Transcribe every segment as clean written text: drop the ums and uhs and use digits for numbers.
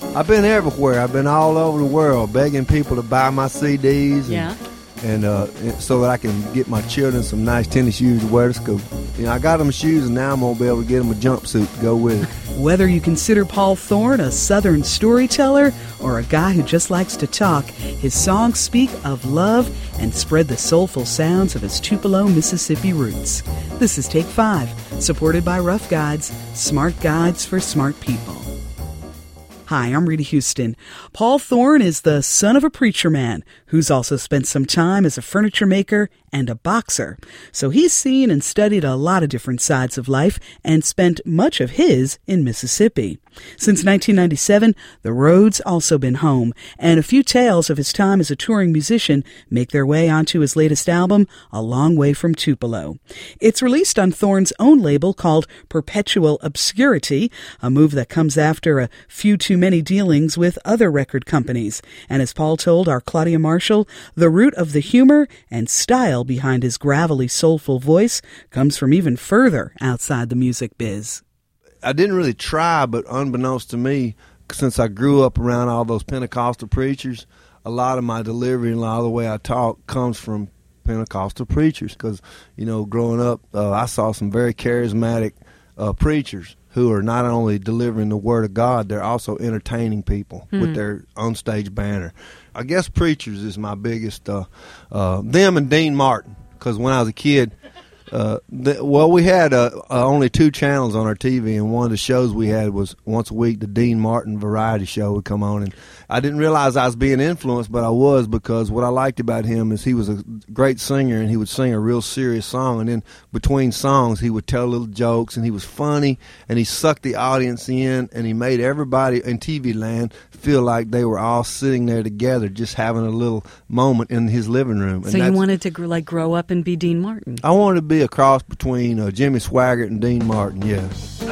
I've been everywhere. I've been all over the world begging people to buy my CDs. And so that I can get my children some nice tennis shoes to wear to school. I got them shoes, and now I'm going to be able to get them a jumpsuit to go with it. Whether you consider Paul Thorn a Southern storyteller or a guy who just likes to talk, his songs speak of love and spread the soulful sounds of his Tupelo, Mississippi roots. This is Take 5, supported by Rough Guides, smart guides for smart people. Hi, I'm Rita Houston. Paul Thorn is the son of a preacher man who's also spent some time as a furniture maker and a boxer. So he's seen and studied a lot of different sides of life and spent much of his in Mississippi. Since 1997, the road's also been home, and a few tales of his time as a touring musician make their way onto his latest album, A Long Way from Tupelo. It's released on Thorn's own label called Perpetual Obscurity, a move that comes after a few too many dealings with other record companies. And as Paul told our Claudia Marshall, the root of the humor and style behind his gravelly, soulful voice comes from even further outside the music biz. I didn't really try, but unbeknownst to me, since I grew up around all those Pentecostal preachers, a lot of my delivery and a lot of the way I talk comes from Pentecostal preachers. Because, growing up, I saw some very charismatic preachers who are not only delivering the Word of God, they're also entertaining people with their onstage banner. I guess preachers is my biggest, them and Dean Martin, because when I was a kid, we had only 2 channels on our TV, and one of the shows we had was once a week the Dean Martin variety show would come on, and I didn't realize I was being influenced, but I was, because what I liked about him is he was a great singer, and he would sing a real serious song, and then between songs he would tell little jokes, and he was funny, and he sucked the audience in, and he made everybody in TV land feel like they were all sitting there together just having a little moment in his living room. So you wanted to grow up and be Dean Martin? I wanted to be a cross between Jimmy Swaggart and Dean Martin, yeah.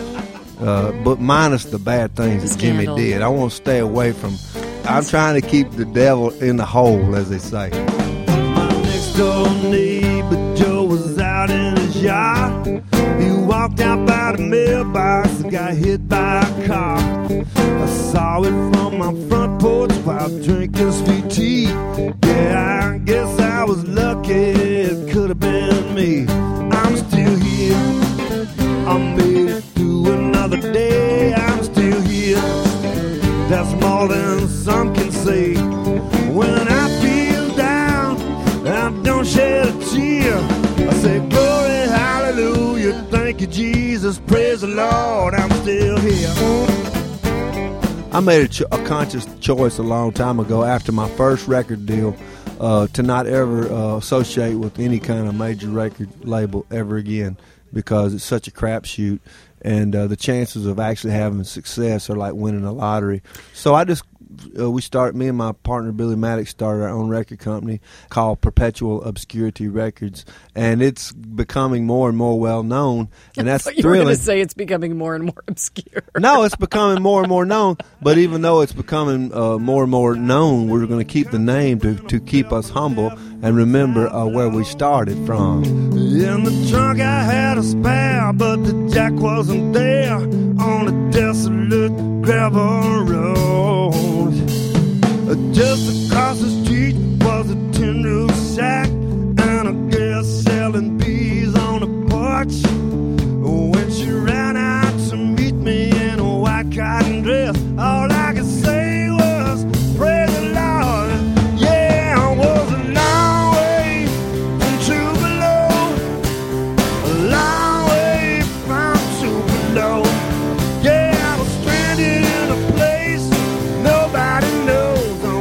But minus the bad things that Jimmy did. I want to stay away from... I'm trying to keep the devil in the hole, as they say. My next door neighbor Joe was out in his yard. He walked out by the mailbox and got hit by a car. I saw it from my front porch while drinking sweet tea. Yeah, I guess I was lucky. It could have been me. I'm still here. I made it through another day. I'm still here. That's more than some can say. When I feel down, I don't shed a tear. I say, glory, hallelujah, thank you, Jesus, praise the Lord, I'm still here. I made a conscious choice a long time ago after my first record deal to not ever associate with any kind of major record label ever again, because it's such a crapshoot, and the chances of actually having success are like winning a lottery. So I just me and my partner Billy Maddox started our own record company called Perpetual Obscurity Records, and it's becoming more and more well known, and that's thrilling. You were going to say it's becoming more and more obscure. No, it's becoming more and more known, but even though it's becoming more and more known, we're going to keep the name to keep us humble and remember where we started from. In the trunk I had a spare, but the jack wasn't there on a desolate gravel road. Just across the street was a tin roof shack and a girl selling peas on the porch. When she ran out to meet me in a white cotton dress, all I could say was, praise the Lord. Yeah, I was a long way from Tupelo, a long way from Tupelo. Yeah, I was stranded in a place nobody knows.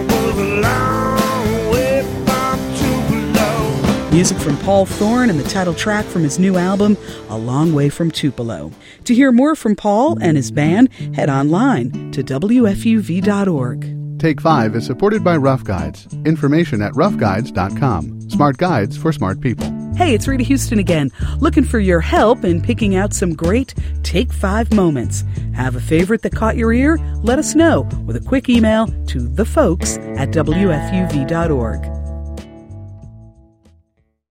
Music from Paul Thorn and the title track from his new album, A Long Way from Tupelo. To hear more from Paul and his band, head online to WFUV.org. Take 5 is supported by Rough Guides. Information at roughguides.com. Smart guides for smart people. Hey, it's Rita Houston again, looking for your help in picking out some great Take 5 moments. Have a favorite that caught your ear? Let us know with a quick email to thefolks@WFUV.org.